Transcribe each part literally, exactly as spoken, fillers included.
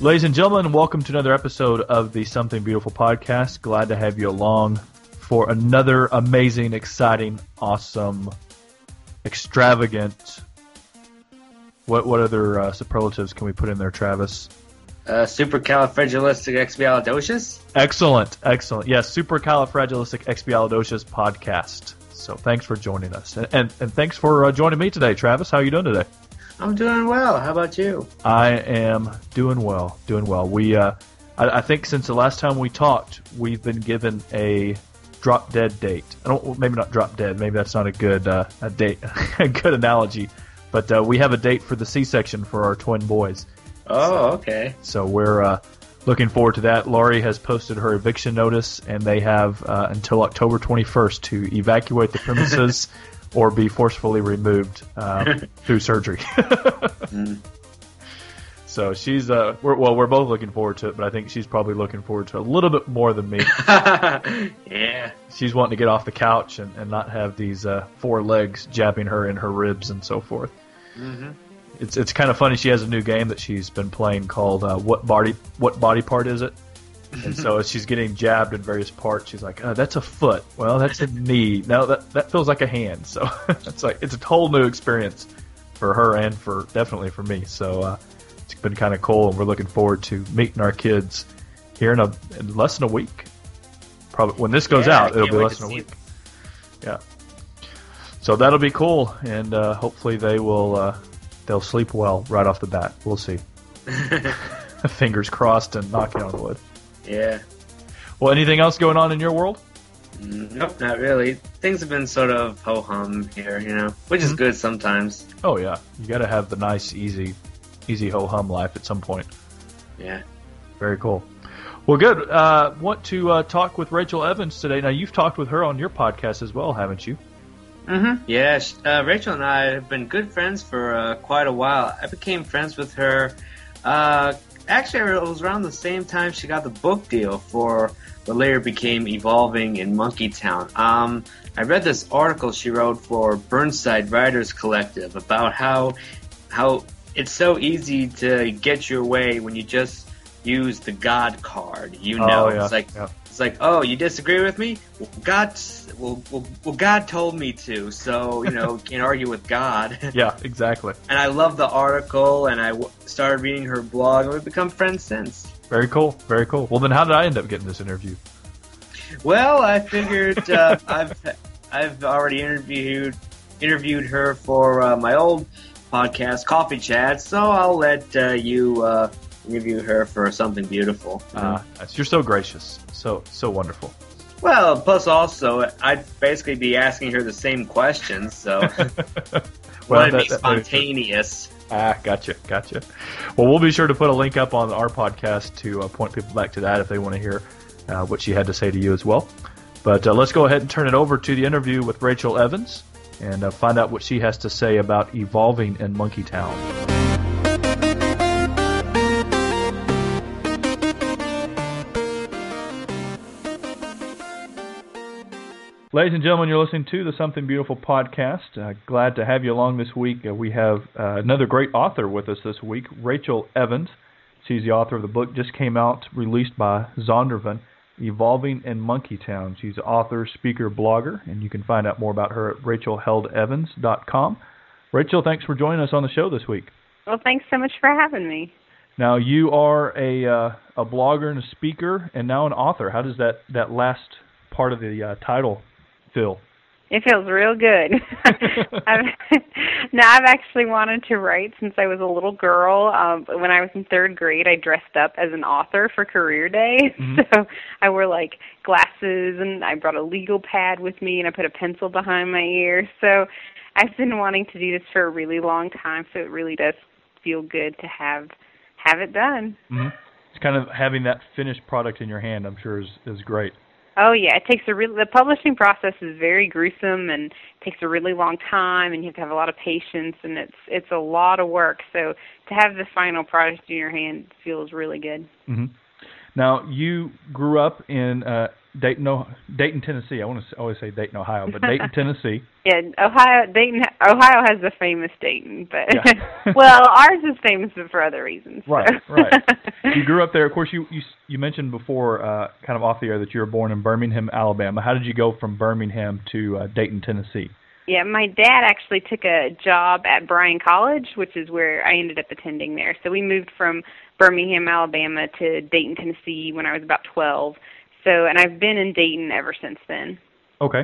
Ladies and gentlemen, welcome to another episode of the Something Beautiful podcast. Glad to have you along for another amazing, exciting, awesome, extravagant. What what other uh, superlatives can we put in there, Travis? Uh, supercalifragilisticexpialidocious? Excellent, excellent. Yes, supercalifragilisticexpialidocious podcast. So thanks for joining us. And and, and thanks for uh, joining me today, Travis. How are you doing today? I'm doing well. How about you? I am doing well, doing well. We, uh, I, I think since the last time we talked, we've been given a drop dead date. I don't, maybe not drop dead. Maybe that's not a good uh, a date, a good analogy. But uh, we have a date for the C-section for our twin boys. Oh, so, okay. So we're uh, looking forward to that. Laurie has posted her eviction notice, and they have uh, until October twenty-first to evacuate the premises or be forcefully removed uh, through surgery. mm. So she's, uh, we're, well, we're both looking forward to it, but I think she's probably looking forward to it a little bit more than me. Yeah. She's wanting to get off the couch and, and not have these uh, four legs jabbing her in her ribs and so forth. Mm-hmm. It's it's kind of funny. She has a new game that she's been playing called uh, What Body What Body Part Is It? And so as she's getting jabbed in various parts, she's like, oh, that's a foot. Well, that's a knee. No, that that feels like a hand. So it's like it's a whole new experience for her and for definitely for me. So uh, it's been kind of cool, and we're looking forward to meeting our kids here in, a, in less than a week. Probably when this goes yeah, out, it'll be less than a week. Yeah. So that'll be cool, and uh, hopefully they will uh, they'll sleep well right off the bat. We'll see. Fingers crossed and knocking on wood. Yeah. Well, anything else going on in your world? Nope, not really. Things have been sort of ho-hum here, you know, which is mm-hmm. good sometimes. Oh, yeah. You got to have the nice, easy, easy ho-hum life at some point. Yeah. Very cool. Well, good. Uh, want to uh, talk with Rachel Evans today. Now, you've talked with her on your podcast as well, haven't you? Mm-hmm. Yeah, uh, Rachel and I have been good friends for uh, quite a while. I became friends with her uh Actually, it was around the same time she got the book deal for what later became Evolving in Monkey Town. Um, I read this article she wrote for Burnside Writers Collective about how how it's so easy to get your way when you just use the God card. You know, oh, yeah. it's like yeah. it's like, oh, you disagree with me? Well, God, well, well, well, God told me to, so you know, can't argue with God. Yeah, exactly. And I love the article, and I w- started reading her blog, and we've become friends since. Very cool, very cool. Well, then how did I end up getting this interview? Well, I figured uh, I've I've already interviewed interviewed her for uh, my old podcast, Coffee Chat, so I'll let uh, you uh, interview her for Something Beautiful. Uh, you're so gracious, so so wonderful. Well, plus also, I'd basically be asking her the same questions, so well, want to that, be that, spontaneous. Ah, gotcha, gotcha. Well, we'll be sure to put a link up on our podcast to uh, point people back to that if they want to hear uh, what she had to say to you as well. But uh, let's go ahead and turn it over to the interview with Rachel Evans and uh, find out what she has to say about evolving in Monkey Town. Ladies and gentlemen, you're listening to the Something Beautiful podcast. Uh, glad to have you along this week. Uh, we have uh, another great author with us this week, Rachel Evans. She's the author of the book, just came out, released by Zondervan, Evolving in Monkey Town. She's an author, speaker, blogger, and you can find out more about her at rachel held evans dot com. Rachel, thanks for joining us on the show this week. Well, thanks so much for having me. Now, you are a uh, a blogger and a speaker, and now an author. How does that, that last part of the uh, title feel? It feels real good. I've, now, I've actually wanted to write since I was a little girl. Um, when I was in third grade, I dressed up as an author for career day. Mm-hmm. So I wore, like, glasses, and I brought a legal pad with me, and I put a pencil behind my ear. So I've been wanting to do this for a really long time, so it really does feel good to have have it done. Mm-hmm. It's kind of having that finished product in your hand, I'm sure, is, is great. Oh yeah, it takes a really, the publishing process is very gruesome and takes a really long time, and you have to have a lot of patience, and it's it's a lot of work. So to have the final product in your hand feels really good. Mm-hmm. Now, you grew up in uh, Dayton, oh, Dayton, Tennessee. I want to always say Dayton, Ohio, but Dayton, Tennessee. Yeah, Ohio, Dayton, Ohio has the famous Dayton, but yeah. well, ours is famous for other reasons. Right, so. right. You grew up there. Of course, you you, you mentioned before, uh, kind of off the air, that you were born in Birmingham, Alabama. How did you go from Birmingham to uh, Dayton, Tennessee? Yeah, my dad actually took a job at Bryan College, which is where I ended up attending there. So we moved from Birmingham, Alabama to Dayton, Tennessee when I was about twelve. So, and I've been in Dayton ever since then. Okay.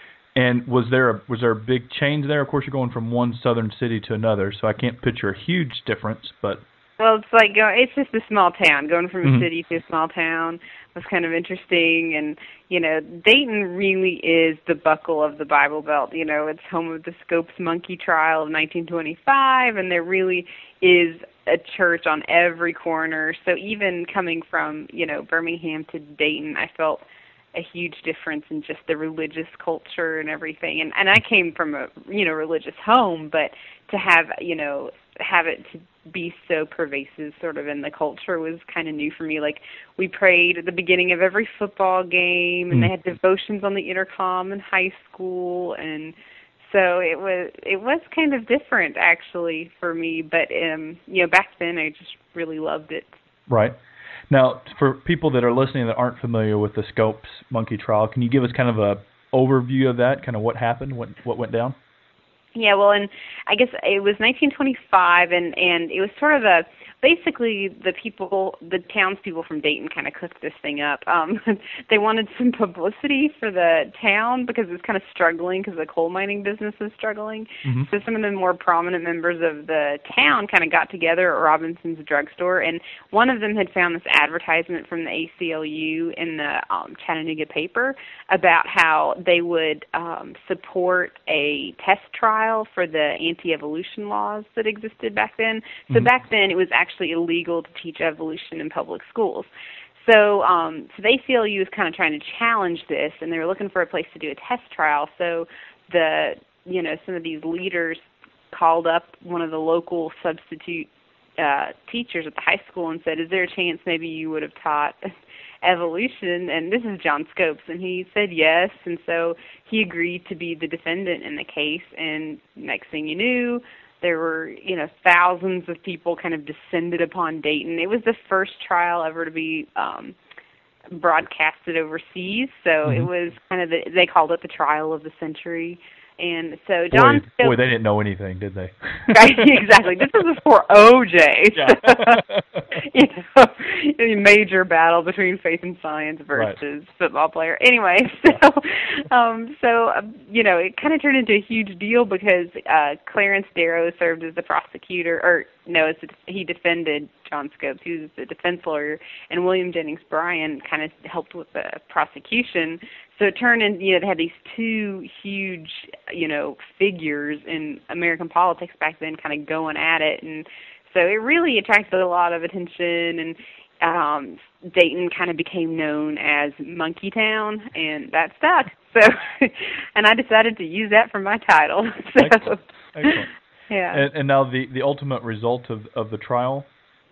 And was there a, was there a big change there? Of course, you're going from one southern city to another, so I can't picture a huge difference, but... Well, it's like, go, it's just a small town. Going from mm-hmm. a city to a small town was kind of interesting. And, you know, Dayton really is the buckle of the Bible Belt. You know, it's home of the Scopes monkey trial of nineteen twenty-five, and there really is a church on every corner. So even coming from, you know, Birmingham to Dayton, I felt a huge difference in just the religious culture and everything. And and I came from a, you know, religious home, but to have, you know, have it to be so pervasive sort of in the culture was kind of new for me. Like, we prayed at the beginning of every football game, and mm. they had devotions on the intercom in high school, and so it was it was kind of different actually for me, but um, you know, back then I just really loved it. Right. Now, for people that are listening that aren't familiar with the Scopes monkey trial, can you give us kind of a overview of that, kind of what happened, what what went down? Yeah, well, and I guess it was nineteen twenty-five, and, and it was sort of a, basically the people, the townspeople from Dayton kind of cooked this thing up. Um, they wanted some publicity for the town because it was kind of struggling because the coal mining business was struggling. Mm-hmm. So some of the more prominent members of the town kind of got together at Robinson's drugstore, and one of them had found this advertisement from the A C L U in the um, Chattanooga paper about how they would um, support a test trial for the anti-evolution laws that existed back then. So mm-hmm. back then it was actually illegal to teach evolution in public schools. So, um, so the A C L U was kind of trying to challenge this, and they were looking for a place to do a test trial. So the, you know, some of these leaders called up one of the local substitute uh, teachers at the high school and said, is there a chance maybe you would have taught evolution? And this is John Scopes, and he said yes, and so he agreed to be the defendant in the case. And next thing you knew, there were, you know, thousands of people kind of descended upon Dayton. It was the first trial ever to be um, broadcasted overseas, so mm-hmm. it was kind of the, they called it the trial of the century. And so John boy, Scopes, boy, they didn't know anything, did they? Right, exactly. This was before O J. Yeah. You know, a major battle between faith and science versus right. football player. Anyway, so yeah. um, so um, you know, it kind of turned into a huge deal because uh, Clarence Darrow served as the prosecutor, or no, as a, he defended John Scopes. He was the defense lawyer, and William Jennings Bryan kind of helped with the prosecution. So it turned in, you know, they had these two huge, you know, figures in American politics back then kind of going at it. And so it really attracted a lot of attention, and um, Dayton kind of became known as Monkey Town, and that stuck. So, and I decided to use that for my title. So, excellent. Excellent. Yeah. And, and now the, the ultimate result of, of the trial?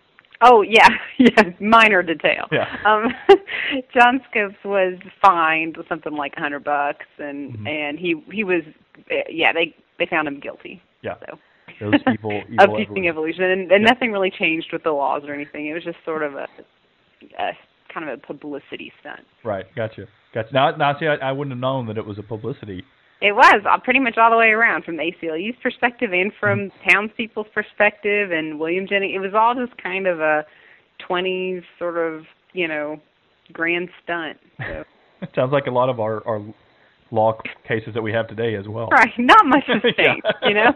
Oh, yeah, yeah, minor detail. Yeah. Um, John Scopes was fined with something like a hundred bucks, and, mm-hmm. and he he was, yeah, they, they found him guilty. Yeah. So. Those evil, evil of teaching evolution, and, and yeah. nothing really changed with the laws or anything. It was just sort of a, a kind of a publicity stunt. Right, gotcha. Gotcha. Now, now see, I, I wouldn't have known that it was a publicity. It was uh, pretty much all the way around, from the A C L U's perspective and from mm-hmm. townspeople's perspective, and William Jennings. It was all just kind of a twenties sort of, you know, grand stunt. So. It sounds like a lot of our, our law cases that we have today as well. Right, not much has changed, you know.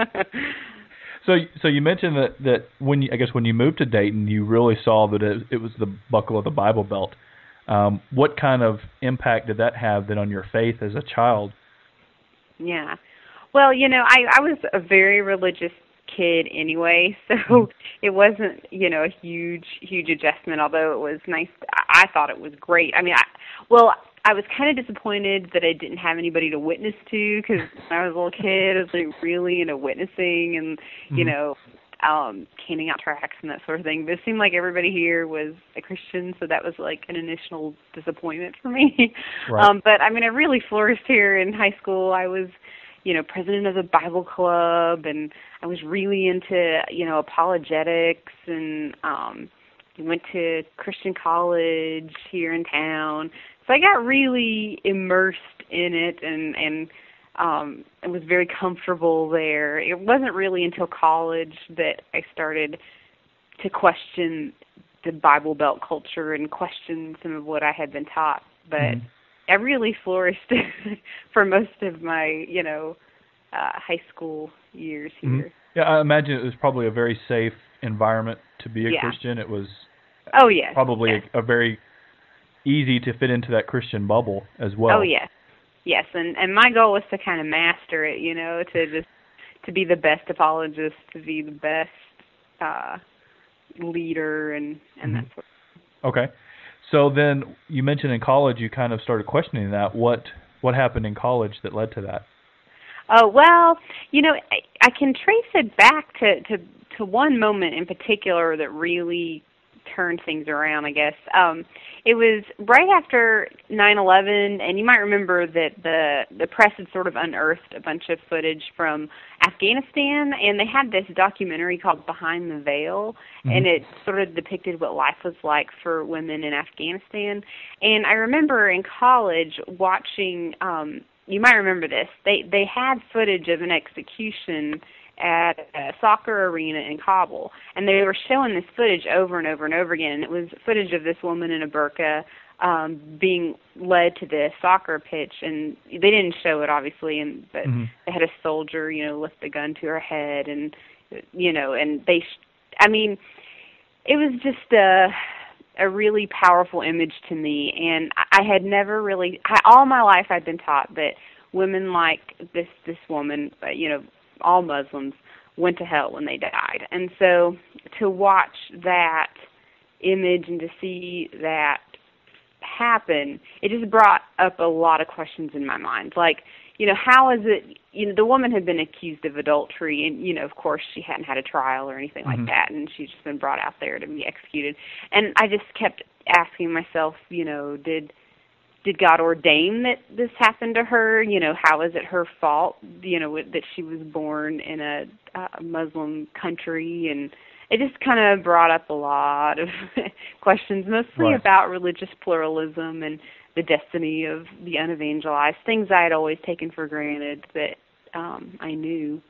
So, so you mentioned that, that when you, I guess when you moved to Dayton, you really saw that it, it was the buckle of the Bible Belt. Um, what kind of impact did that have then on your faith as a child? Yeah. Well, you know, I, I was a very religious kid anyway, so it wasn't, you know, a huge, huge adjustment, although it was nice. I thought it was great. I mean, I, well, I was kind of disappointed that I didn't have anybody to witness to, because when I was a little kid, I was like really into witnessing, and, you mm-hmm. know, um, handing out tracts and that sort of thing. But it seemed like everybody here was a Christian, so that was like an initial disappointment for me. Right. Um, but I mean, I really flourished here in high school. I was, you know, president of the Bible club, and I was really into, you know, apologetics, and um, went to Christian college here in town. So I got really immersed in it, and and um, I was very comfortable there. It wasn't really until college that I started to question the Bible Belt culture and question some of what I had been taught. But mm-hmm. I really flourished for most of my, you know, uh, high school years here. Mm-hmm. Yeah, I imagine it was probably a very safe environment to be a yeah. Christian. It was oh yes, probably yes. A, a very easy to fit into that Christian bubble as well. Oh yes, yes, and and my goal was to kind of master it, you know, to just to be the best apologist, to be the best uh, leader, and and mm-hmm. that sort of. Okay, so then you mentioned in college you kind of started questioning that. What what happened in college that led to that? Oh well, you know, I, I can trace it back to, to to one moment in particular that really turned things around, I guess. Um, it was right after nine eleven, and you might remember that the the press had sort of unearthed a bunch of footage from Afghanistan, and they had this documentary called Behind the Veil, mm-hmm. and it sort of depicted what life was like for women in Afghanistan. And I remember in college watching, um, you might remember this, they, they had footage of an execution at a soccer arena in Kabul, and they were showing this footage over and over and over again, and it was footage of this woman in a burqa um, being led to the soccer pitch, and they didn't show it, obviously, and but mm-hmm. they had a soldier, you know, lift the gun to her head, and, you know, and they, sh- I mean, it was just a, a really powerful image to me, and I had never really, I, all my life I'd been taught that women like this, this woman, uh, you know, all Muslims went to hell when they died. And so to watch that image and to see that happen, it just brought up a lot of questions in my mind. Like, you know, how is it, you know, the woman had been accused of adultery, and, you know, of course she hadn't had a trial or anything mm-hmm. like that, and she'd just been brought out there to be executed. And I just kept asking myself, you know, did Did God ordain that this happened to her? You know, how is it her fault, you know, that she was born in a, a Muslim country? And it just kind of brought up a lot of questions, mostly right. about religious pluralism and the destiny of the unevangelized, things I had always taken for granted that um, I knew.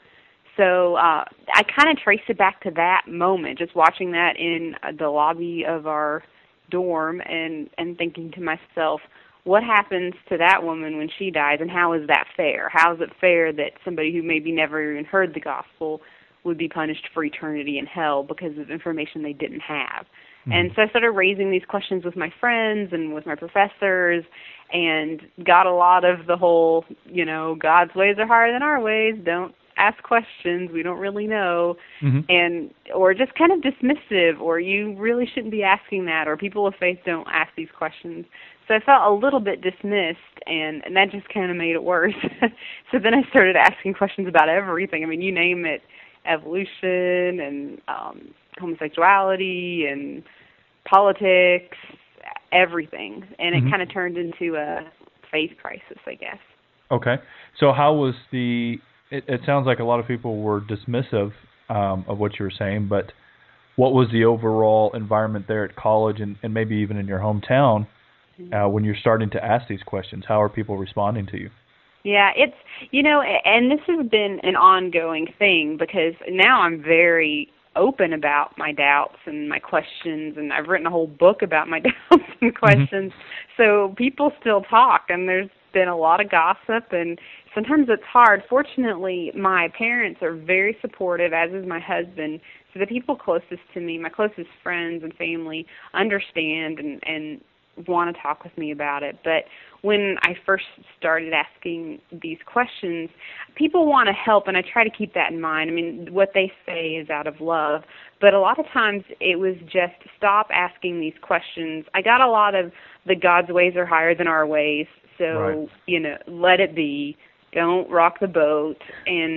So uh, I kind of traced it back to that moment, just watching that in the lobby of our dorm and, and thinking to myself, what happens to that woman when she dies, and how is that fair? How is it fair that somebody who maybe never even heard the gospel would be punished for eternity in hell because of information they didn't have? Mm-hmm. And so I started raising these questions with my friends and with my professors, and got a lot of the whole, you know, God's ways are higher than our ways, don't ask questions, we don't really know, mm-hmm. and or just kind of dismissive, or you really shouldn't be asking that, or people of faith don't ask these questions. So I felt a little bit dismissed, and, and that just kind of made it worse. So then I started asking questions about everything. I mean, you name it, evolution and um, homosexuality and politics, everything. And mm-hmm. it kind of turned into a faith crisis, I guess. Okay. So how was the, it, it sounds like a lot of people were dismissive um, of what you were saying, but what was the overall environment there at college and, and maybe even in your hometown Uh, when you're starting to ask these questions? How are people responding to you? Yeah, it's, you know, and this has been an ongoing thing, because now I'm very open about my doubts and my questions, and I've written a whole book about my doubts and questions. Mm-hmm. So people still talk, and there's been a lot of gossip, and sometimes it's hard. Fortunately, my parents are very supportive, as is my husband. So the people closest to me, my closest friends and family, understand and, and want to talk with me about it. But when I first started asking these questions, people want to help, and I try to keep that in mind. I mean, what they say is out of love, but a lot of times it was just stop asking these questions. I got a lot of the God's ways are higher than our ways, so, right. you know, let it be. Don't rock the boat. And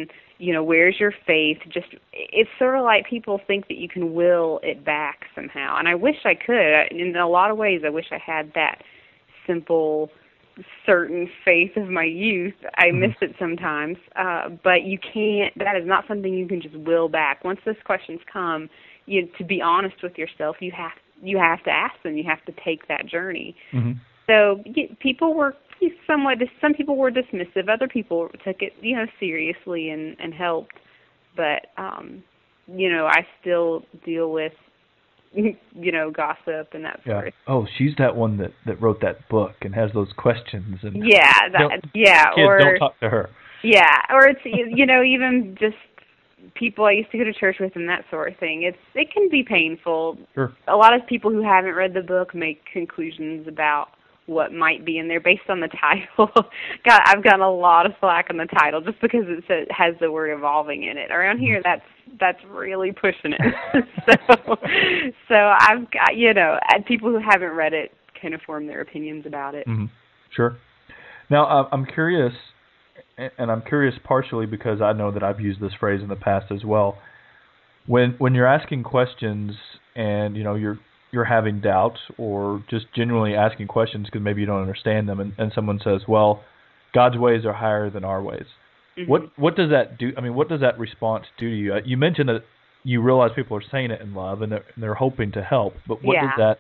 you know, where's your faith? Just, it's sort of like people think that you can will it back somehow. And I wish I could. In a lot of ways, I wish I had that simple, certain faith of my youth. I mm-hmm. miss it sometimes. Uh, but you can't, that is not something you can just will back. Once those questions come, you, to be honest with yourself, you have, you have to ask them. You have to take that journey. Mm-hmm. So you, people were somewhat, some people were dismissive. Other people took it, you know, seriously and, and helped. But, um, you know, I still deal with, you know, gossip and that sort yeah. of thing. Oh, she's that one that, that wrote that book and has those questions. And yeah, that, yeah. Kids, or don't talk to her. Yeah, or it's, you know, even just people I used to go to church with and that sort of thing. It's It can be painful. Sure. A lot of people who haven't read the book make conclusions about what might be in there based on the title. God, I've gotten a lot of slack on the title just because it says, has the word evolving in it. Around here, that's that's really pushing it. so, so I've got, you know, people who haven't read it kind of form their opinions about it. Mm-hmm. Sure. Now, uh, I'm curious, and I'm curious partially because I know that I've used this phrase in the past as well. When when you're asking questions and, you know, you're you're having doubts or just genuinely asking questions because maybe you don't understand them, and, and someone says, well, God's ways are higher than our ways. Mm-hmm. What what does that do? I mean, what does that response do to you? You mentioned that you realize people are saying it in love and they're, and they're hoping to help, but what yeah. does that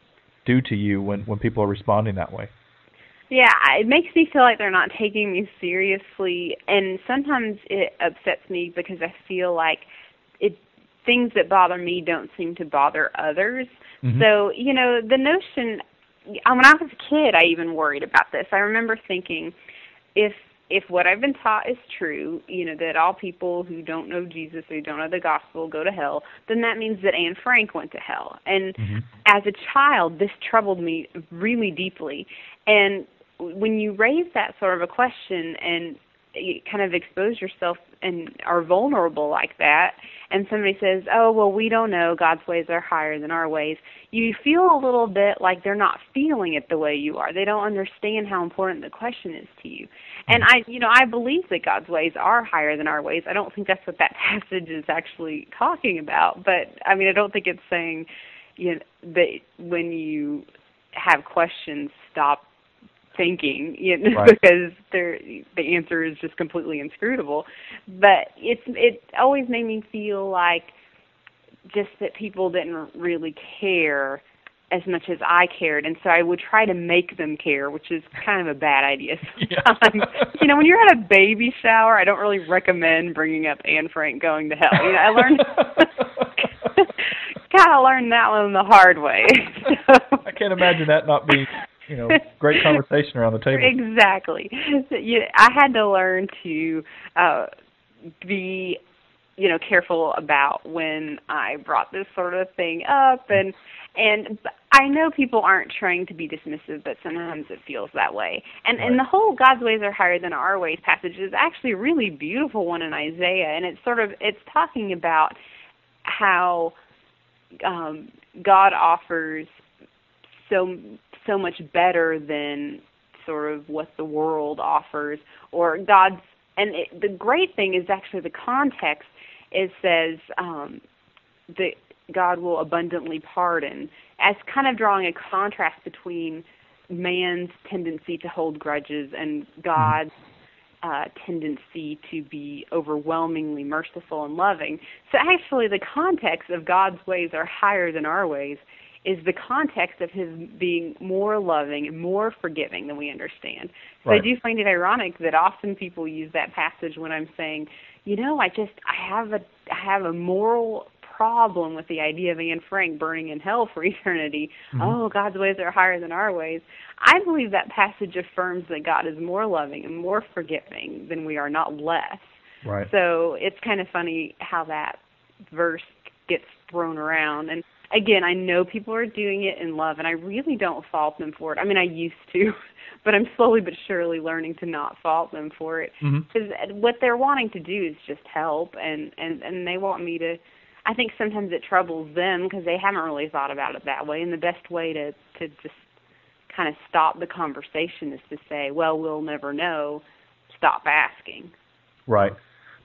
do to you when, when people are responding that way? Yeah, it makes me feel like they're not taking me seriously, and sometimes it upsets me because I feel like it things that bother me don't seem to bother others. Mm-hmm. So, you know, the notion, when I was a kid, I even worried about this. I remember thinking, if if what I've been taught is true, you know, that all people who don't know Jesus or who don't know the gospel go to hell, then that means that Anne Frank went to hell. And mm-hmm. as a child, this troubled me really deeply. And when you raise that sort of a question and you kind of expose yourself and are vulnerable like that, and somebody says, oh, well, we don't know, God's ways are higher than our ways, you feel a little bit like they're not feeling it the way you are. They don't understand how important the question is to you. And I, you know, I believe that God's ways are higher than our ways. I don't think that's what that passage is actually talking about. But, I mean, I don't think it's saying, you know, that when you have questions, stop thinking, you know, right. because the answer is just completely inscrutable. But it's it always made me feel like just that people didn't really care as much as I cared, and so I would try to make them care, which is kind of a bad idea sometimes. Yeah. You know, when you're at a baby shower, I don't really recommend bringing up Anne Frank going to hell. You know, I learned kind of learned that one the hard way. So. I can't imagine that not being, you know, great conversation around the table. Exactly. So, you know, I had to learn to uh, be, you know, careful about when I brought this sort of thing up, and and I know people aren't trying to be dismissive, but sometimes it feels that way. And right. and the whole God's ways are higher than our ways passage is actually a really beautiful one in Isaiah, and it's sort of it's talking about how um, God offers so so much better than sort of what the world offers, or God's. And it, the great thing is actually the context. It says um, that God will abundantly pardon, as kind of drawing a contrast between man's tendency to hold grudges and God's uh, tendency to be overwhelmingly merciful and loving. So actually the context of God's ways are higher than our ways is the context of his being more loving and more forgiving than we understand. So right. I do find it ironic that often people use that passage when I'm saying, you know, I just, I have a, I have a moral problem with the idea of Anne Frank burning in hell for eternity. Mm-hmm. Oh, God's ways are higher than our ways. I believe that passage affirms that God is more loving and more forgiving than we are, not less. Right. So it's kind of funny how that verse gets thrown around. And again, I know people are doing it in love, and I really don't fault them for it. I mean, I used to, but I'm slowly but surely learning to not fault them for it. Because mm-hmm. what they're wanting to do is just help, and, and, and they want me to, I think sometimes it troubles them because they haven't really thought about it that way, and the best way to, to just kind of stop the conversation is to say, well, we'll never know, stop asking. Right.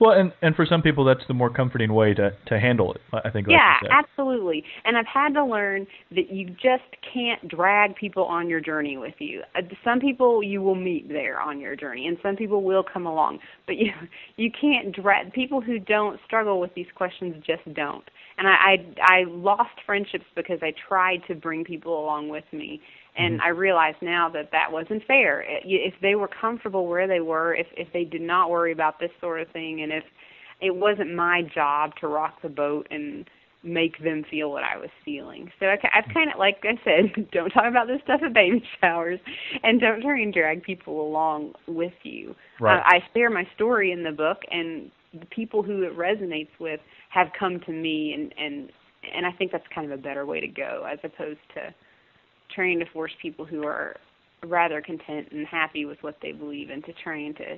Well, and, and for some people, that's the more comforting way to, to handle it, I think. Like yeah, you said. absolutely. And I've had to learn that you just can't drag people on your journey with you. Uh, some people you will meet there on your journey, and some people will come along. But you you can't drag people who don't struggle with these questions. Just don't. And I I, I lost friendships because I tried to bring people along with me. And mm-hmm. I realize now that that wasn't fair. If they were comfortable where they were, if if they did not worry about this sort of thing, and if it wasn't my job to rock the boat and make them feel what I was feeling. So I, I've kind of, like I said, don't talk about this stuff at baby showers, and don't try and drag people along with you. Right. Uh, I share my story in the book, and the people who it resonates with have come to me, and, and, and I think that's kind of a better way to go, as opposed to trying to force people who are rather content and happy with what they believe in to trying to,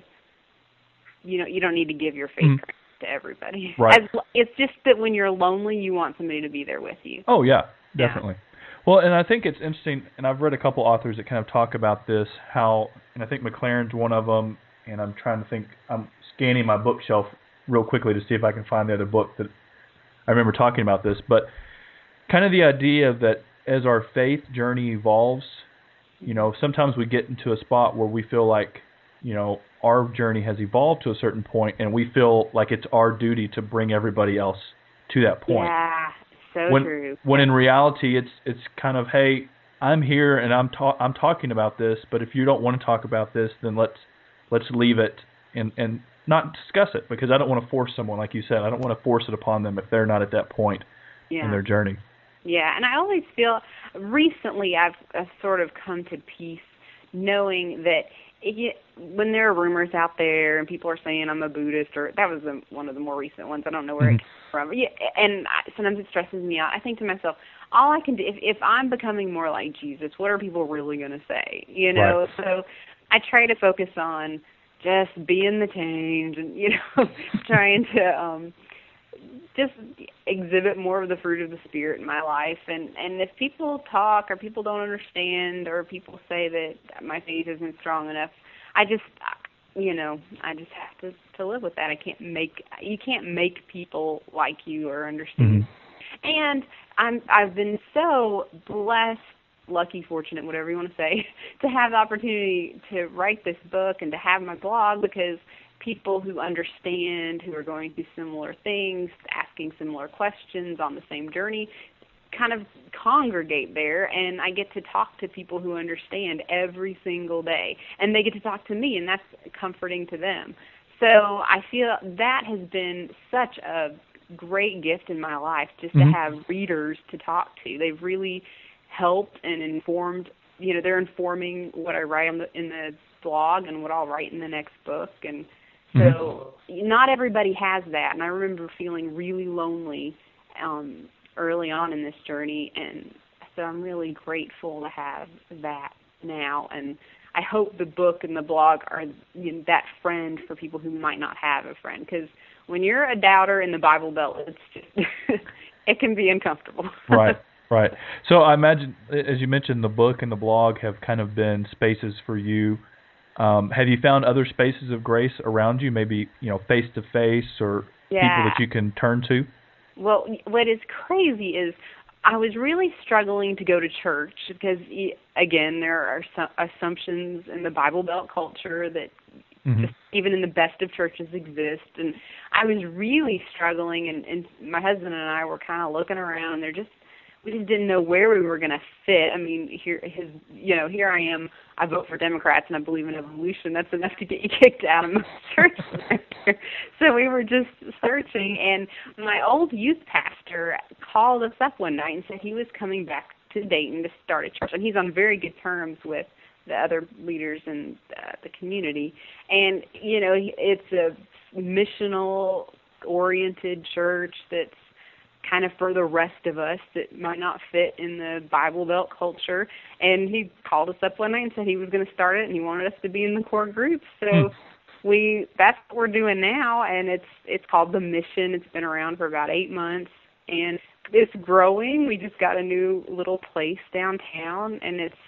you know, you don't need to give your faith mm. to everybody. Right. As, it's just that when you're lonely, you want somebody to be there with you. Oh, yeah, definitely. Yeah. Well, and I think it's interesting, and I've read a couple authors that kind of talk about this, how, and I think McLaren's one of them, and I'm trying to think, I'm scanning my bookshelf real quickly to see if I can find the other book that I remember talking about this, but kind of the idea that as our faith journey evolves, you know, sometimes we get into a spot where we feel like, you know, our journey has evolved to a certain point, and we feel like it's our duty to bring everybody else to that point. Yeah, so when, true. When in reality, it's it's kind of, hey, I'm here and I'm ta- I'm talking about this, but if you don't want to talk about this, then let's let's leave it and and not discuss it, because I don't want to force someone, like you said, I don't want to force it upon them if they're not at that point yeah. in their journey. Yeah, and I always feel, recently I've, I've sort of come to peace knowing that it, when there are rumors out there and people are saying I'm a Buddhist, or that was the, one of the more recent ones, I don't know where mm-hmm. it came from, yeah, and I, sometimes it stresses me out. I think to myself, all I can do, if, if I'm becoming more like Jesus, what are people really going to say? You know, right. So I try to focus on just being the change and, you know, trying to um, just exhibit more of the fruit of the Spirit in my life. And, and if people talk or people don't understand or people say that my faith isn't strong enough, I just, you know, I just have to, to live with that. I can't make, you can't make people like you or understand. Mm-hmm. And I'm, I've been so blessed, lucky, fortunate, whatever you want to say, to have the opportunity to write this book and to have my blog, because people who understand, who are going through similar things, asking similar questions on the same journey, kind of congregate there, and I get to talk to people who understand every single day, and they get to talk to me, and that's comforting to them. So I feel that has been such a great gift in my life, just mm-hmm. to have readers to talk to. They've really helped and informed, you know, they're informing what I write on the, in the blog and what I'll write in the next book. And so mm-hmm. not everybody has that. And I remember feeling really lonely um, early on in this journey. And so I'm really grateful to have that now. And I hope the book and the blog are, you know, that friend for people who might not have a friend. Because when you're a doubter in the Bible Belt, it's just, it can be uncomfortable. Right. Right. So I imagine, as you mentioned, the book and the blog have kind of been spaces for you. Um, have you found other spaces of grace around you, maybe, you know, face-to-face or yeah. people that you can turn to? Well, what is crazy is I was really struggling to go to church because, again, there are some assumptions in the Bible Belt culture that mm-hmm. just even in the best of churches exist. And I was really struggling, and, and my husband and I were kind of looking around, and they're just, we just didn't know where we were going to fit. I mean, here, his, you know, here I am. I vote for Democrats and I believe in evolution. That's enough to get you kicked out of most churches. So we were just searching, and my old youth pastor called us up one night and said he was coming back to Dayton to start a church, and he's on very good terms with the other leaders in uh, the community. And you know, it's a missional-oriented church that's kind of for the rest of us that might not fit in the Bible Belt culture. And he called us up one night and said he was going to start it, and he wanted us to be in the core group. So hmm. we that's what we're doing now, and it's it's called The Mission. It's been around for about eight months, and it's growing. We just got a new little place downtown, and it's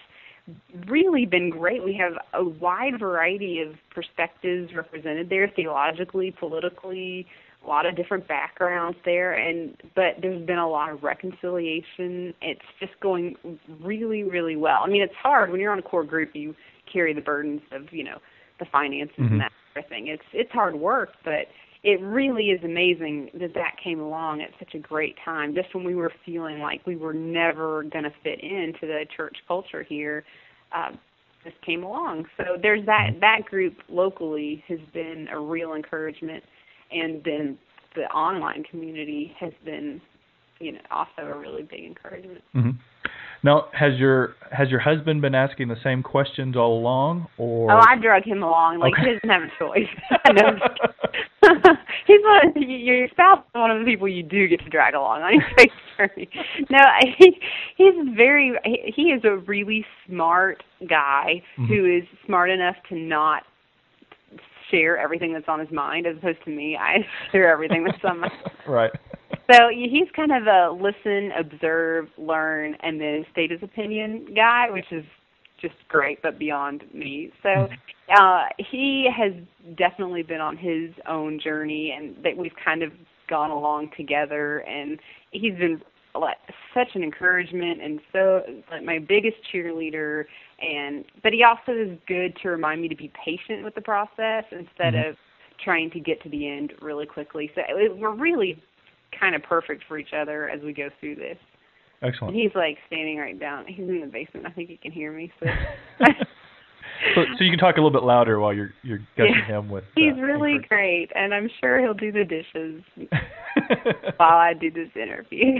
really been great. We have a wide variety of perspectives represented there, theologically, politically, a lot of different backgrounds there, and but there's been a lot of reconciliation. It's just going really, really well. I mean, it's hard when you're on a core group. You carry the burdens of, you know, the finances mm-hmm. and that sort of thing. It's it's hard work, but it really is amazing that that came along at such a great time, just when we were feeling like we were never going to fit into the church culture here. Uh, this came along. So there's that that group locally has been a real encouragement. And then the online community has been, you know, also a really big encouragement. Mm-hmm. Now, has your has your husband been asking the same questions all along, or? Oh, I drug him along. Like, okay. He doesn't have a choice. No, he's one. Your spouse is one of the people you do get to drag along on your faith journey. No, he, he's very. He, he is a really smart guy mm-hmm. who is smart enough to not share everything that's on his mind, as opposed to me. I share everything that's on my mind. Right. So he's kind of a listen, observe, learn, and then state his opinion guy, which is just great, but beyond me. So uh, he has definitely been on his own journey, and that we've kind of gone along together, and he's been like, such an encouragement and so like, my biggest cheerleader. And but he also is good to remind me to be patient with the process instead mm-hmm. of trying to get to the end really quickly. So it, we're really kind of perfect for each other as we go through this. Excellent. And he's like standing right down. He's in the basement. I think he can hear me. So, so, so you can talk a little bit louder while you're you're gushing yeah. him with. Uh, he's really great, and I'm sure he'll do the dishes while I do this interview.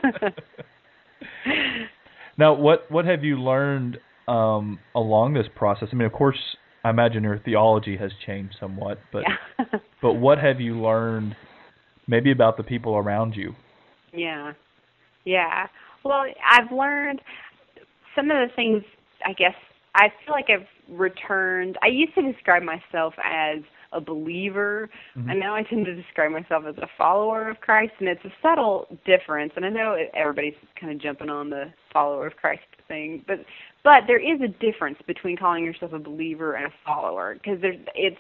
Now, what what have you learned um, along this process? I mean, of course, I imagine your theology has changed somewhat, but yeah. but what have you learned, maybe about the people around you? Yeah, yeah. Well, I've learned some of the things, I guess, I feel like I've returned. I used to describe myself as a believer, mm-hmm. and now I tend to describe myself as a follower of Christ, and it's a subtle difference, and I know everybody's kind of jumping on the follower of Christ thing, but but there is a difference between calling yourself a believer and a follower, because there's it's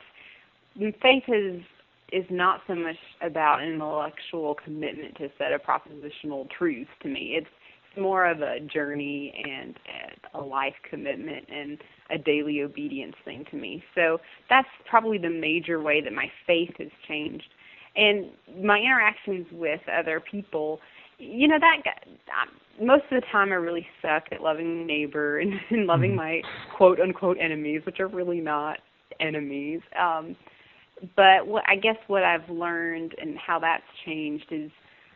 faith is is not so much about an intellectual commitment to a set of propositional truths to me. It's more of a journey and a life commitment and a daily obedience thing to me. So that's probably the major way that my faith has changed. And my interactions with other people, you know, that most of the time I really suck at loving neighbor and, and loving my quote-unquote enemies, which are really not enemies. Um, but what I guess what I've learned and how that's changed is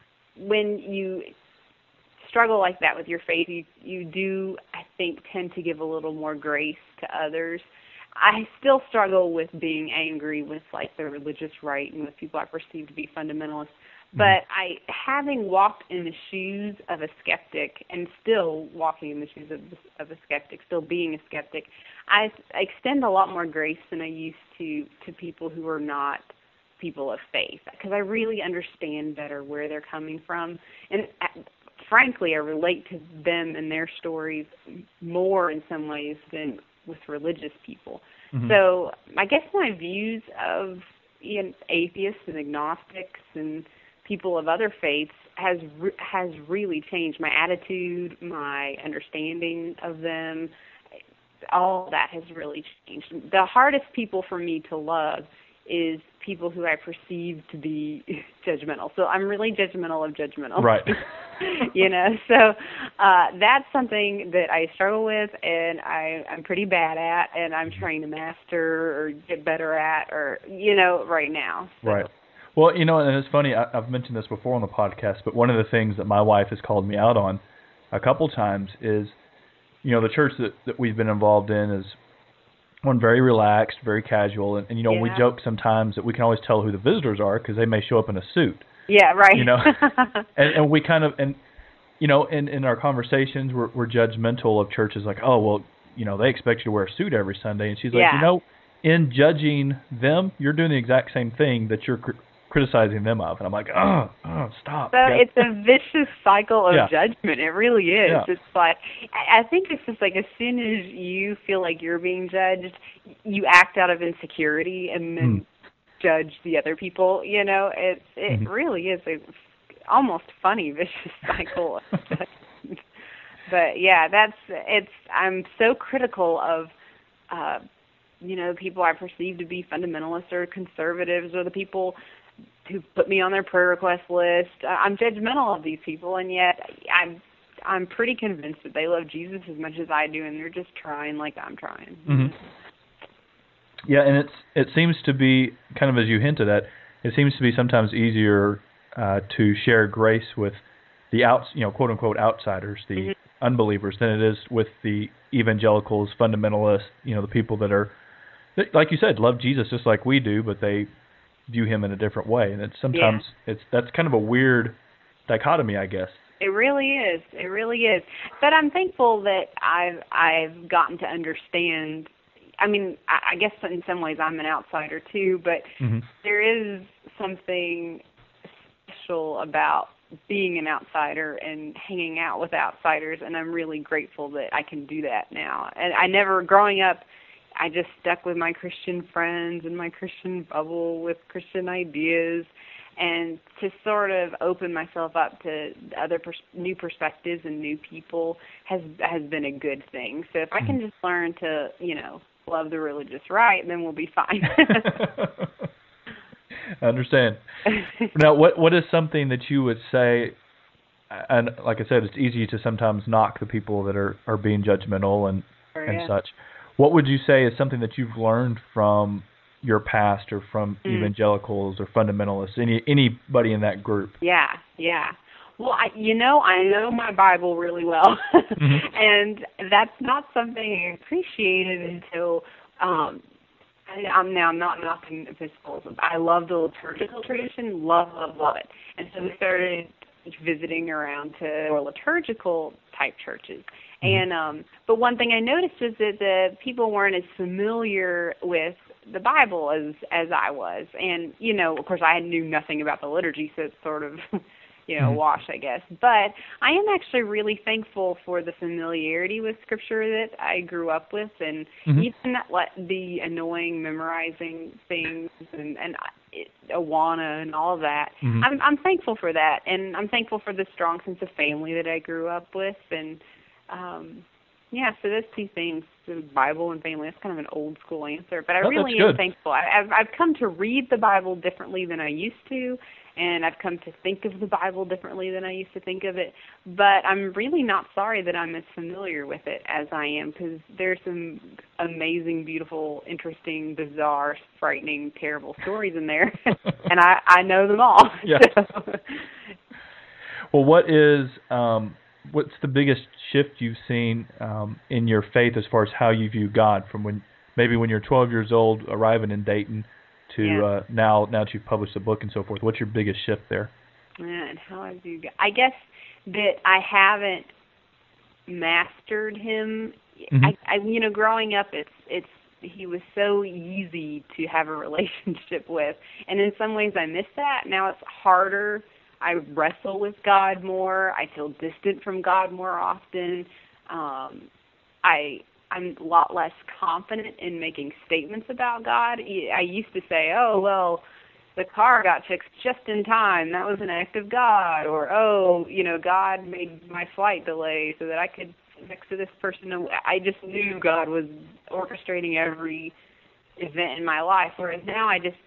when you struggle like that with your faith, you, you do, I think, tend to give a little more grace to others. I still struggle with being angry with, like, the religious right and with people I perceive to be fundamentalists. But I, having walked in the shoes of a skeptic and still walking in the shoes of, of a skeptic, still being a skeptic, I extend a lot more grace than I used to to people who are not people of faith, because I really understand better where they're coming from. And frankly, I relate to them and their stories more in some ways than with religious people. Mm-hmm. So I guess my views of you know, atheists and agnostics and people of other faiths has re- has really changed. My attitude, my understanding of them, all that has really changed. The hardest people for me to love is people who I perceive to be judgmental. So I'm really judgmental of judgmental. Right. you know, so uh, that's something that I struggle with and I, I'm pretty bad at and I'm trying to master or get better at or, you know, right now. So. Right. Well, you know, and it's funny, I, I've mentioned this before on the podcast, but one of the things that my wife has called me out on a couple times is, you know, the church that, that we've been involved in is one very relaxed, very casual, and, and you know, yeah. we joke sometimes that we can always tell who the visitors are because they may show up in a suit. Yeah, right. You know, and, and we kind of, and you know, in, in our conversations, we're, we're judgmental of churches like, oh, well, you know, they expect you to wear a suit every Sunday, and she's like, yeah. you know, in judging them, you're doing the exact same thing that you're criticizing them of, and I'm like, oh, oh stop. So it's a vicious cycle of yeah. judgment. It really is. Yeah. It's like, I think it's just like as soon as you feel like you're being judged, you act out of insecurity and then mm. judge the other people. You know, it's it mm-hmm. really is a almost funny vicious cycle of judgment. But yeah, that's it's. I'm so critical of. Uh, you know, people I perceive to be fundamentalists or conservatives or the people who put me on their prayer request list. I'm judgmental of these people, and yet I'm I'm pretty convinced that they love Jesus as much as I do, and they're just trying like I'm trying. Mm-hmm. Yeah, and it's it seems to be, kind of as you hinted at, it seems to be sometimes easier uh, to share grace with the outs, you know, quote unquote outsiders, the mm-hmm. unbelievers, than it is with the evangelicals, fundamentalists, you know, the people that are, like you said, love Jesus just like we do, but they view him in a different way. And it's sometimes yeah. it's that's kind of a weird dichotomy, I guess. It really is. It really is. But I'm thankful that I've I've gotten to understand. I mean, I, I guess in some ways I'm an outsider too, but mm-hmm. there is something special about being an outsider and hanging out with outsiders, and I'm really grateful that I can do that now. And I never, growing up, I just stuck with my Christian friends and my Christian bubble with Christian ideas, and to sort of open myself up to other pers- new perspectives and new people has has been a good thing. So if I can just learn to, you know, love the religious right, then we'll be fine. I understand. Now, what what is something that you would say, and like I said, it's easy to sometimes knock the people that are, are being judgmental and, oh, and yeah. such. What would you say is something that you've learned from your past or from mm. evangelicals or fundamentalists, any anybody in that group? Yeah, yeah. Well, I, you know, I know my Bible really well, mm-hmm. and that's not something I appreciated until um, I, I'm now not knocking Episcopals. I love the liturgical tradition, love, love, love it. And so we started visiting around to more liturgical type churches. Mm-hmm. And um, but one thing I noticed was that the people weren't as familiar with the Bible as as I was. And, you know, of course, I knew nothing about the liturgy, so it's sort of, you know, mm-hmm. wash, I guess. But I am actually really thankful for the familiarity with Scripture that I grew up with, and mm-hmm. even that, the annoying memorizing things and, and it, Awana and all of that. Mm-hmm. I'm, I'm thankful for that, and I'm thankful for the strong sense of family that I grew up with. And, um, yeah, so those two things, the Bible and family, that's kind of an old school answer, but I oh, really am thankful. I, I've, I've come to read the Bible differently than I used to, and I've come to think of the Bible differently than I used to think of it, but I'm really not sorry that I'm as familiar with it as I am, because there's some amazing, beautiful, interesting, bizarre, frightening, terrible stories in there, and I, I know them all. Yeah. So. Well, what is... Um, what's the biggest shift you've seen um, in your faith as far as how you view God, from when maybe when you're twelve years old, arriving in Dayton, to yeah. uh, now now that you've published a book and so forth? What's your biggest shift there? Yeah, and how I view God. I guess that I haven't mastered him. Mm-hmm. I, I, you know, growing up, it's it's he was so easy to have a relationship with, and in some ways I miss that. Now it's harder. I wrestle with God more. I feel distant from God more often. Um, I, I'm a lot less confident in making statements about God. I used to say, oh, well, the car got fixed just in time. That was an act of God. Or, oh, you know, God made my flight delay so that I could sit next to this person. I just knew God was orchestrating every event in my life, whereas now I just,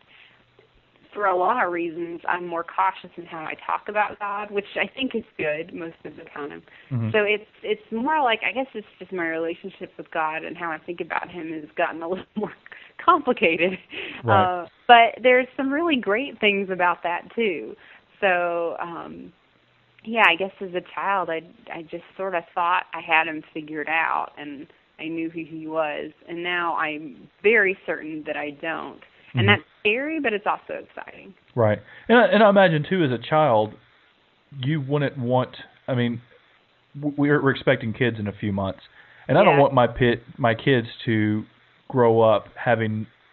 for a lot of reasons, I'm more cautious in how I talk about God, which I think is good most of the time. Mm-hmm. So it's it's more like, I guess it's just my relationship with God and how I think about him has gotten a little more complicated. Right. Uh, but there's some really great things about that, too. So, um, yeah, I guess as a child, I, I just sort of thought I had him figured out and I knew who he was. And now I'm very certain that I don't. And that's scary, but it's also exciting. Right. And I, and I imagine, too, as a child, you wouldn't want, I mean, we're, we're expecting kids in a few months. And I yeah. don't want my pit, my kids to grow up having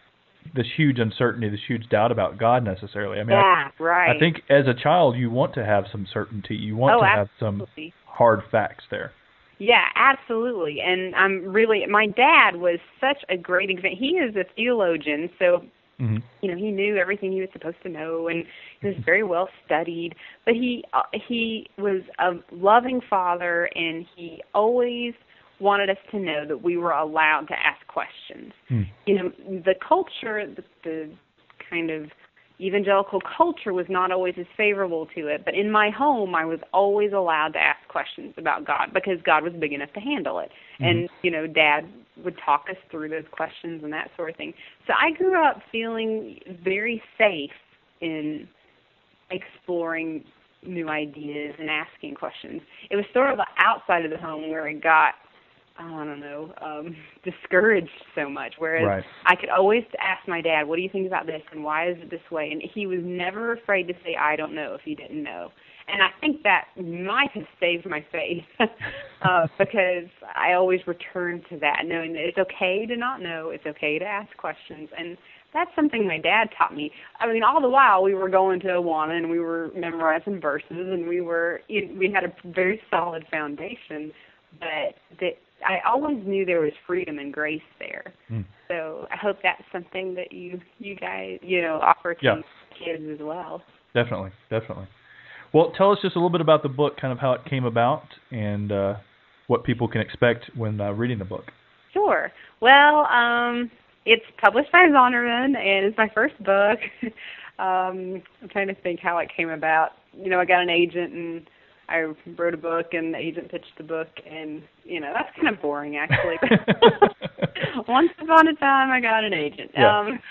this huge uncertainty, this huge doubt about God necessarily. I mean, yeah, I, right. I think as a child you want to have some certainty. You want oh, to have absolutely. some hard facts there. Yeah, absolutely. And I'm really, my dad was such a great example. He is a theologian, so, mm-hmm. you know, he knew everything he was supposed to know, and he was very well studied. But he uh, he was a loving father, and he always wanted us to know that we were allowed to ask questions. Mm. You know, the culture, the, the kind of evangelical culture was not always as favorable to it, but in my home I was always allowed to ask questions about God because God was big enough to handle it. Mm-hmm. And, you know, Dad would talk us through those questions and that sort of thing. So I grew up feeling very safe in exploring new ideas and asking questions. It was sort of outside of the home where it got, I don't know, um, discouraged so much, whereas right. I could always ask my dad, what do you think about this, and why is it this way? And he was never afraid to say, I don't know, if he didn't know. And I think that might have saved my faith uh, because I always returned to that, knowing that it's okay to not know, it's okay to ask questions, and that's something my dad taught me. I mean, all the while we were going to Awana and we were memorizing verses, and we were we had a very solid foundation, but that I always knew there was freedom and grace there. Mm. So I hope that's something that you you guys, you know, offer to yeah. kids as well. Definitely, definitely. Well, tell us just a little bit about the book, kind of how it came about, and uh, what people can expect when uh, reading the book. Sure. Well, um, it's published by Zondervan, and it's my first book. um, I'm trying to think how it came about. You know, I got an agent, and I wrote a book, and the agent pitched the book, and, you know, that's kind of boring, actually. Once upon a time, I got an agent. Yeah. Um,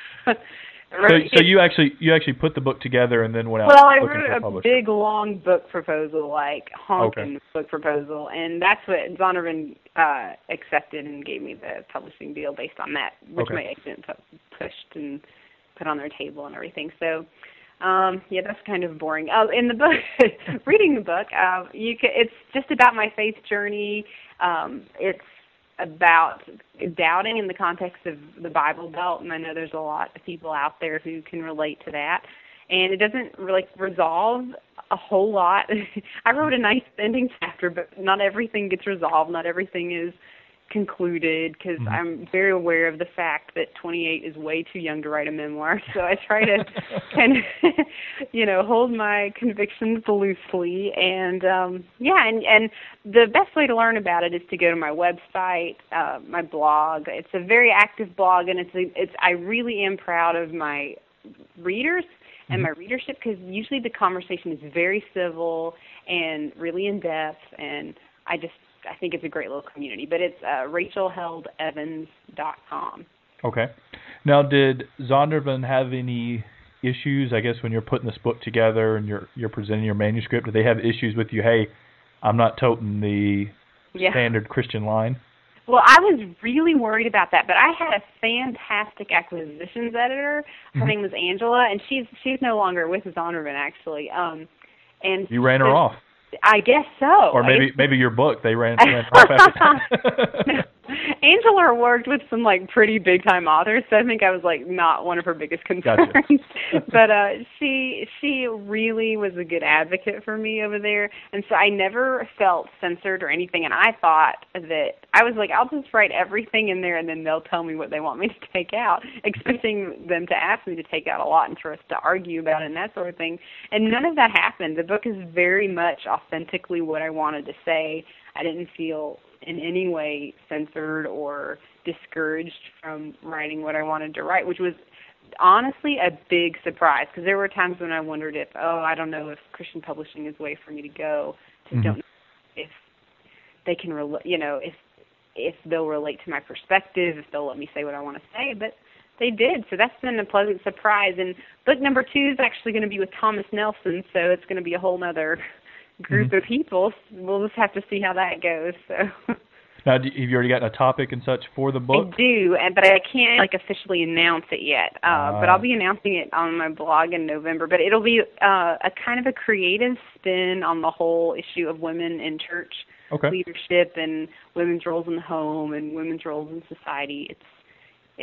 so, so you actually you actually put the book together and then went out well, I looking for a wrote a publisher. big, long book proposal, like honking okay. book proposal, and that's what Zondervan uh, accepted and gave me the publishing deal based on that, which okay. my agent pushed and put on their table and everything. So, um, yeah, that's kind of boring. Oh, in the book, reading the book, uh, you can, it's just about my faith journey. Um, it's about doubting in the context of the Bible Belt, and I know there's a lot of people out there who can relate to that. And it doesn't really resolve a whole lot. I wrote a nice ending chapter, but not everything gets resolved. Not everything is concluded, because mm-hmm. I'm very aware of the fact that twenty-eight is way too young to write a memoir. So I try to kind of, you know, hold my convictions loosely. And um, yeah, and, and the best way to learn about it is to go to my website, uh, my blog. It's a very active blog, and it's a, it's I really am proud of my readers and my readership, because usually the conversation is very civil and really in depth, and I just I think it's a great little community. But it's uh, rachel held evans dot com. Okay. Now, did Zondervan have any issues, I guess, when you're putting this book together and you're you're presenting your manuscript? Do they have issues with you, hey, I'm not toting the yeah. standard Christian line? Well, I was really worried about that, but I had a fantastic acquisitions editor. Her mm-hmm. name was Angela, and she's she's no longer with Zondervan, actually. Um, and you ran her so, off. I guess so. Or maybe maybe your book, they ran, ran off after that. Angela worked with some like pretty big time authors, so I think I was like not one of her biggest concerns. Gotcha. But uh, she she really was a good advocate for me over there, and so I never felt censored or anything. And I thought that I was like, I'll just write everything in there, and then they'll tell me what they want me to take out, expecting them to ask me to take out a lot and for us to argue about it and that sort of thing. And none of that happened. The book is very much authentically what I wanted to say. I didn't feel in any way censored or discouraged from writing what I wanted to write, which was honestly a big surprise, because there were times when I wondered if, oh, I don't know if Christian publishing is the way for me to go. Just mm-hmm. don't know if they can, rel- you know, if if they'll relate to my perspective, if they'll let me say what I want to say, but they did, so that's been a pleasant surprise. And book number two is actually going to be with Thomas Nelson, so it's going to be a whole other group mm-hmm. of people. We'll just have to see how that goes. So. Now, have you already gotten a topic and such for the book? I do, but I can't like officially announce it yet. Uh, uh, but I'll be announcing it on my blog in November. But it'll be uh, a kind of a creative spin on the whole issue of women in church okay. leadership and women's roles in the home and women's roles in society. It's it's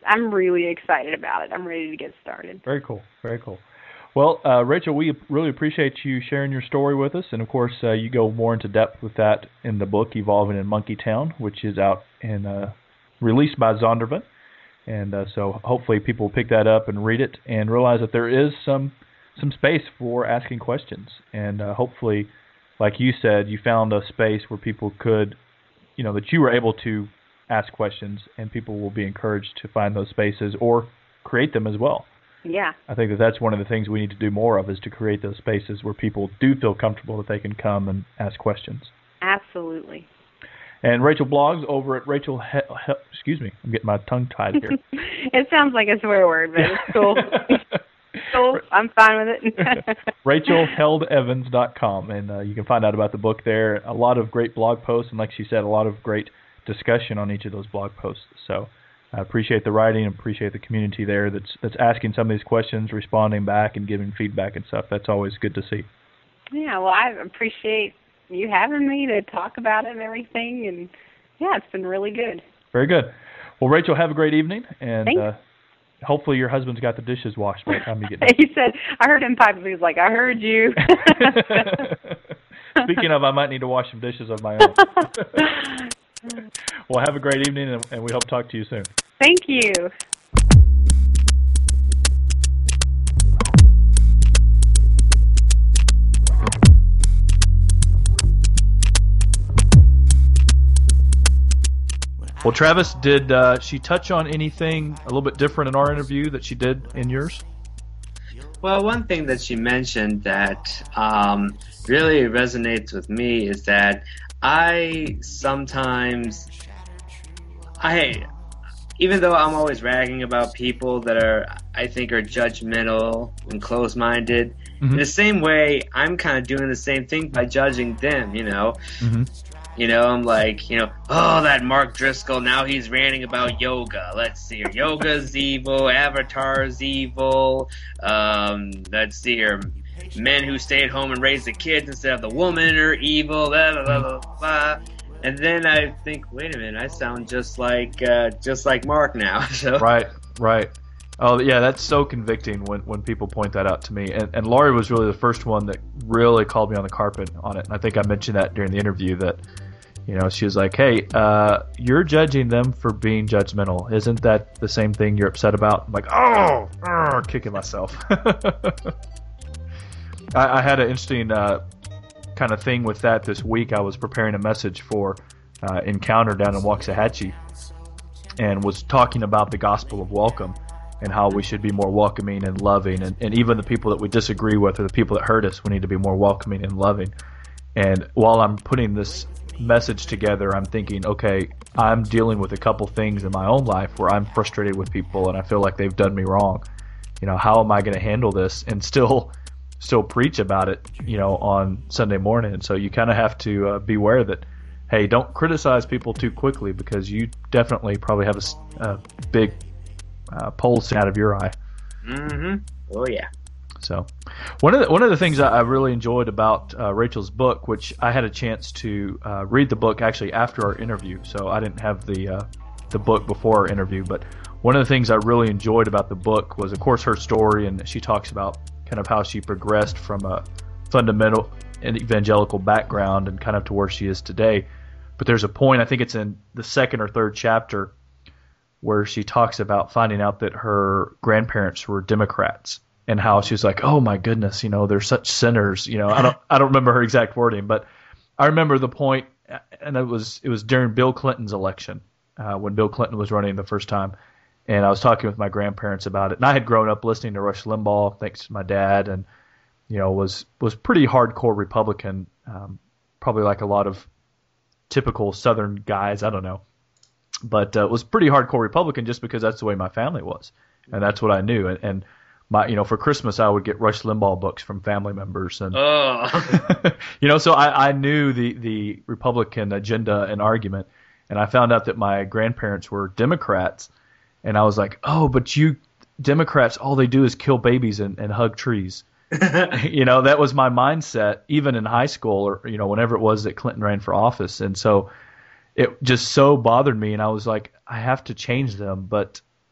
I'm really excited about it. I'm ready to get started. Very cool. Very cool. Well, uh, Rachel, we really appreciate you sharing your story with us, and of course, uh, you go more into depth with that in the book "Evolving in Monkey Town," which is out and uh, released by Zondervan. And uh, so, hopefully, people will pick that up and read it and realize that there is some some space for asking questions. And uh, hopefully, like you said, you found a space where people could, you know, that you were able to ask questions, and people will be encouraged to find those spaces or create them as well. Yeah. I think that that's one of the things we need to do more of, is to create those spaces where people do feel comfortable that they can come and ask questions. Absolutely. And Rachel blogs over at Rachel, he- he- excuse me, I'm getting my tongue tied here. It sounds like a swear word, but it's cool. Cool. I'm fine with it. Rachel Held Evans dot com, and uh, you can find out about the book there. A lot of great blog posts, and like she said, a lot of great discussion on each of those blog posts. So I appreciate the writing, appreciate the community there that's that's asking some of these questions, responding back, and giving feedback and stuff. That's always good to see. Yeah, well, I appreciate you having me to talk about it and everything, and yeah, it's been really good. Very good. Well, Rachel, have a great evening, and Thanks. uh, hopefully your husband's got the dishes washed by the time you get done. He said, I heard him pipe, he was like, I heard you. Speaking of, I might need to wash some dishes of my own. Well, have a great evening, and, and we hope to talk to you soon. Thank you. Well, Travis, did uh, she touch on anything a little bit different in our interview that she did in yours? Well, one thing that she mentioned that um, really resonates with me is that I sometimes, I, even though I'm always ragging about people that are, I think, are judgmental and closed-minded, mm-hmm. in the same way, I'm kind of doing the same thing by judging them, you know. Mm-hmm. You know, I'm like, you know, oh, that Mark Driscoll, now he's ranting about yoga. Let's see here. Yoga's evil. Avatar's evil. Um, let's see here. Men who stay at home and raise the kids instead of the woman are evil. Blah, blah, blah, blah, blah. And then I think, wait a minute, I sound just like uh, just like Mark now. So. Right, right. Oh, yeah, that's so convicting when, when people point that out to me. And, and Laurie was really the first one that really called me on the carpet on it. And I think I mentioned that during the interview that, you know, she was like, hey, uh, you're judging them for being judgmental. Isn't that the same thing you're upset about? I'm like, oh, oh kicking myself. I, I had an interesting uh, kind of thing with that this week. I was preparing a message for uh, Encounter down in Waxahachie and was talking about the gospel of welcome and how we should be more welcoming and loving. And, and even the people that we disagree with or the people that hurt us, we need to be more welcoming and loving. And while I'm putting this message together, I'm thinking, okay, I'm dealing with a couple things in my own life where I'm frustrated with people and I feel like they've done me wrong. You know, how am I going to handle this and still still preach about it, you know, on Sunday morning? And so you kind of have to uh, beware that, hey, don't criticize people too quickly because you definitely probably have a, a big uh, pole sticking out of your eye. Mm-hmm. Oh, yeah. So, one of the one of the things I really enjoyed about uh, Rachel's book, which I had a chance to uh, read the book actually after our interview, so I didn't have the uh, the book before our interview. But one of the things I really enjoyed about the book was, of course, her story, and she talks about kind of how she progressed from a fundamental and evangelical background and kind of to where she is today. But there's a point, I think it's in the second or third chapter, where she talks about finding out that her grandparents were Democrats. And how she was like, oh my goodness, you know, they're such sinners. You know, I don't, I don't remember her exact wording, but I remember the point, and it was, it was during Bill Clinton's election, uh, when Bill Clinton was running the first time, and I was talking with my grandparents about it. And I had grown up listening to Rush Limbaugh, thanks to my dad, and you know, was was pretty hardcore Republican, um, probably like a lot of typical Southern guys. I don't know, but uh, was pretty hardcore Republican just because that's the way my family was, and that's what I knew, and. and My, you know, for Christmas I would get Rush Limbaugh books from family members, and oh. you know, so I, I knew the, the Republican agenda and argument, and I found out that my grandparents were Democrats, and I was like, oh, but you Democrats, all they do is kill babies and, and hug trees. You know, that was my mindset, even in high school, or you know, whenever it was that Clinton ran for office, and so it just so bothered me, and I was like, I have to change them, but.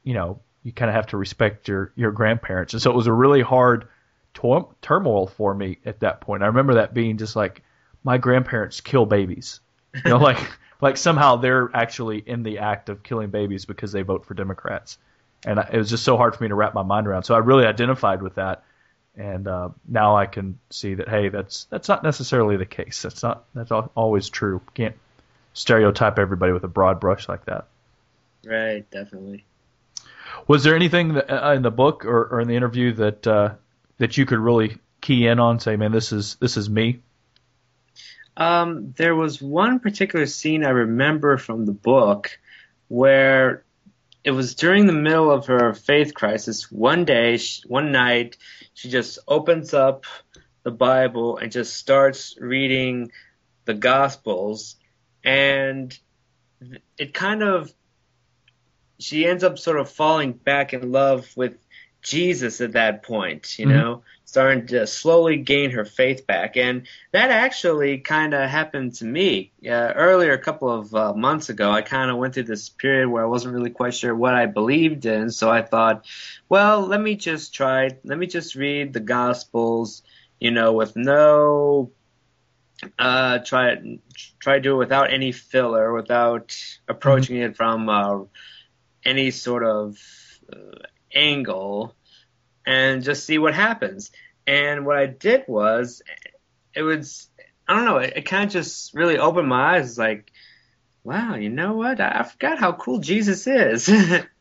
you know, you kind of have to respect your, your grandparents. And so it was a really hard tor- turmoil for me at that point. I remember that being just like, my grandparents kill babies. You know, like like somehow they're actually in the act of killing babies because they vote for Democrats. And it was just so hard for me to wrap my mind around. So I really identified with that. And uh, now I can see that, hey, that's that's not necessarily the case. That's not that's always true. Can't stereotype everybody with a broad brush like that. Right, definitely. Was there anything that, uh, in the book or, or in the interview that uh, that you could really key in on? Say, man, this is this is me. Um, there was one particular scene I remember from the book where it was during the middle of her faith crisis. One day, she, one night, she just opens up the Bible and just starts reading the Gospels, and it kind of, she ends up sort of falling back in love with Jesus at that point, you mm-hmm. know, starting to slowly gain her faith back. And that actually kind of happened to me. Uh, earlier, a couple of uh, months ago, I kind of went through this period where I wasn't really quite sure what I believed in. So I thought, well, let me just try, let me just read the Gospels, you know, with no, uh, try, try to do it without any filler, without approaching mm-hmm. it from uh, any sort of uh, angle, and just see what happens. And what I did was, it was, I don't know, it, it kind of just really opened my eyes. It's like, wow, you know what? I, I forgot how cool Jesus is.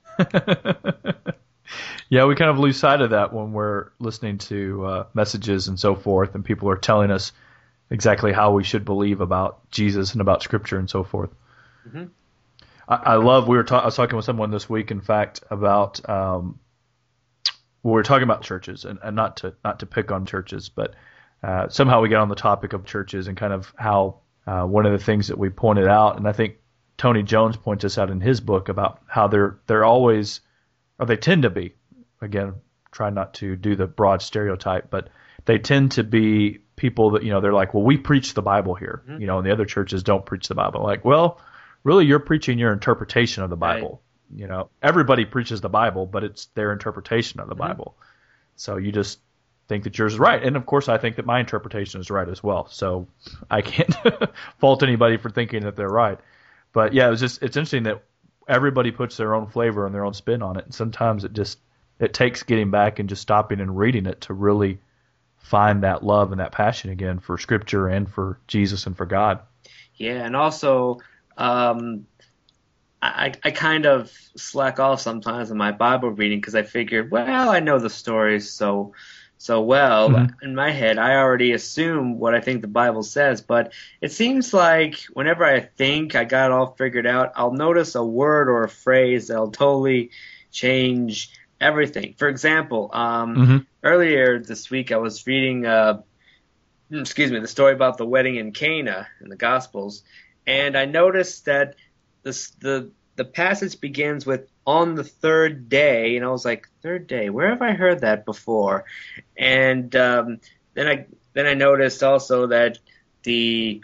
Yeah, we kind of lose sight of that when we're listening to uh, messages and so forth, and people are telling us exactly how we should believe about Jesus and about Scripture and so forth. Mm-hmm. I, I love, we were ta- I was talking with someone this week, in fact, about, um, we were talking about churches, and, and not to not to pick on churches, but uh, somehow we got on the topic of churches and kind of how uh, one of the things that we pointed out, and I think Tony Jones points this out in his book, about how they're they're always, or they tend to be, again, try not to do the broad stereotype, but they tend to be people that, you know, they're like, well, we preach the Bible here, mm-hmm. you know, and the other churches don't preach the Bible. Like, well, really, you're preaching your interpretation of the Bible. Right. You know, everybody preaches the Bible, but it's their interpretation of the mm-hmm. Bible. So you just think that yours is right. And, of course, I think that my interpretation is right as well. So I can't fault anybody for thinking that they're right. But, yeah, it was just, it's interesting that everybody puts their own flavor and their own spin on it. And sometimes it just, it takes getting back and just stopping and reading it to really find that love and that passion again for Scripture and for Jesus and for God. Yeah, and also, um, I, I kind of slack off sometimes in my Bible reading because I figured, well, I know the stories so so well. Mm-hmm. In my head, I already assume what I think the Bible says, but it seems like whenever I think I got it all figured out, I'll notice a word or a phrase that'll totally change everything. For example, um, mm-hmm. earlier this week I was reading, uh, excuse me, the story about the wedding in Cana in the Gospels, and I noticed that This, the the passage begins with on the third day, and I was like, third day, where have I heard that before? And um, then I then I noticed also that the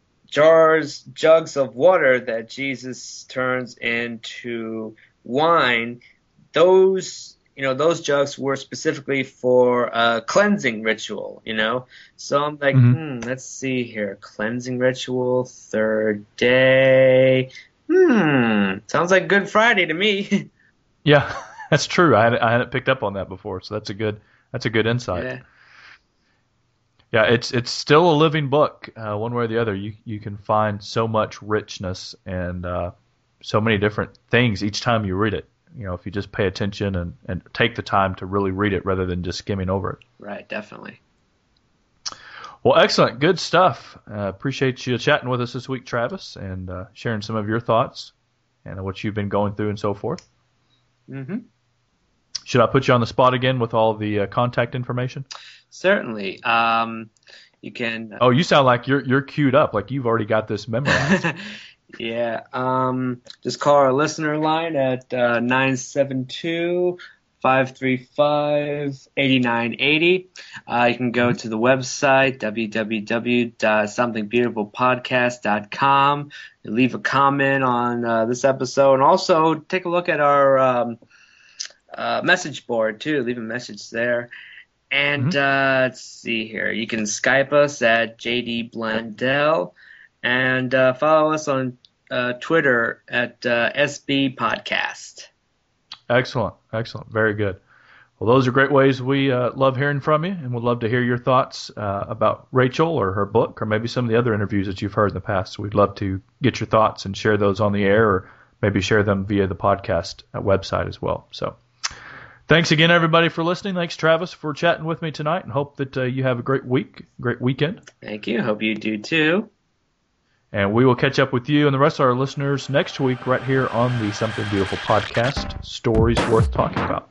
jars jugs of water that Jesus turns into wine, those you know those jugs were specifically for a cleansing ritual, you know. So I'm like, mm-hmm. hmm, let's see here, cleansing ritual, third day. Hmm, sounds like Good Friday to me. Yeah, that's true. I hadn't, I hadn't picked up on that before, so that's a good that's a good insight. Yeah, yeah it's it's still a living book, uh, one way or the other. You you can find so much richness and uh, so many different things each time you read it. You know, if you just pay attention and, and take the time to really read it rather than just skimming over it. Right, definitely. Well, excellent. Good stuff. Uh, appreciate you chatting with us this week, Travis, and uh, sharing some of your thoughts and what you've been going through and so forth. Mm-hmm. Should I put you on the spot again with all the uh, contact information? Certainly. Um, you can. Uh, oh, you sound like you're you're queued up, like you've already got this memorized. Yeah. Um, just call our listener line at uh, nine seven two five three five, eight nine eight zero. Uh, you can go to the website, w w w dot something beautiful podcast dot com, and leave a comment on uh, this episode. And also take a look at our um, uh, message board too. Leave a message there. And Mm-hmm. uh, let's see here. You can Skype us at J D Blundell and uh, follow us on uh, Twitter at uh, S B Podcast. Excellent. Excellent. Very good. Well, those are great ways. We uh, love hearing from you, and would love to hear your thoughts uh, about Rachel or her book, or maybe some of the other interviews that you've heard in the past. We'd love to get your thoughts and share those on the air, or maybe share them via the podcast website as well. So thanks again, everybody, for listening. Thanks, Travis, for chatting with me tonight, and hope that uh, you have a great week, great weekend. Thank you. Hope you do too. And we will catch up with you and the rest of our listeners next week right here on the Something Beautiful podcast, Stories Worth Talking About.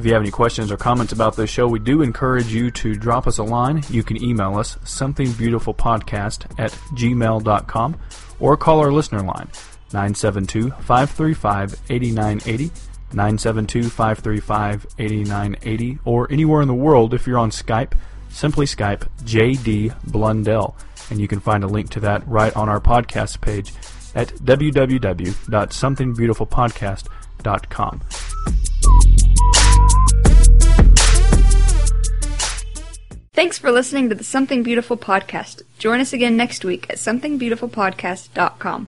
If you have any questions or comments about this show, we do encourage you to drop us a line. You can email us, somethingbeautifulpodcast at gmail dot com, or call our listener line, nine seven two, five three five, eight nine eight zero, nine seven two, five three five, eight nine eight zero, or anywhere in the world if you're on Skype, simply Skype J D Blundell, and you can find a link to that right on our podcast page at w w w dot something beautiful podcast dot com. Thanks for listening to the Something Beautiful podcast. Join us again next week at something beautiful podcast dot com.